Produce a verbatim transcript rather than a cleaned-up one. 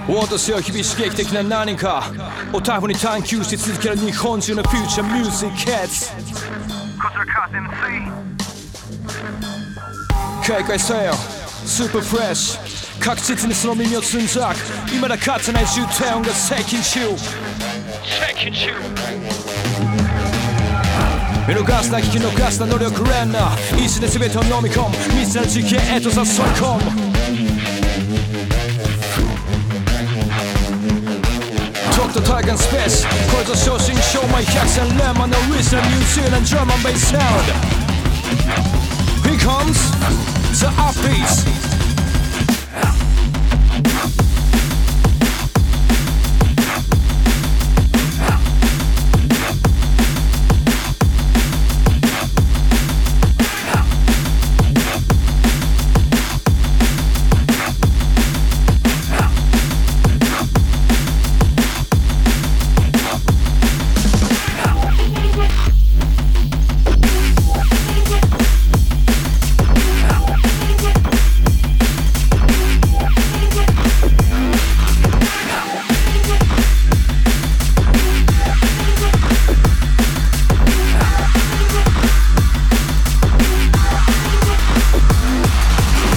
私は日々刺激的な何かをタフに探求し続ける日本中のフューチャーミュージックヘッズ。警戒せよスーパーフレッシュ、確実にその耳をつんざく、未だかつてない重低音が接近中見逃すな聞き逃すな能力連な意志で全てを飲み込む未知なる次元へと誘い込む。とくと体感スペースこれぞ正真正銘百戦錬磨のオリジナルニュージーランドドラマンベースサウンド。Here comes the upbeats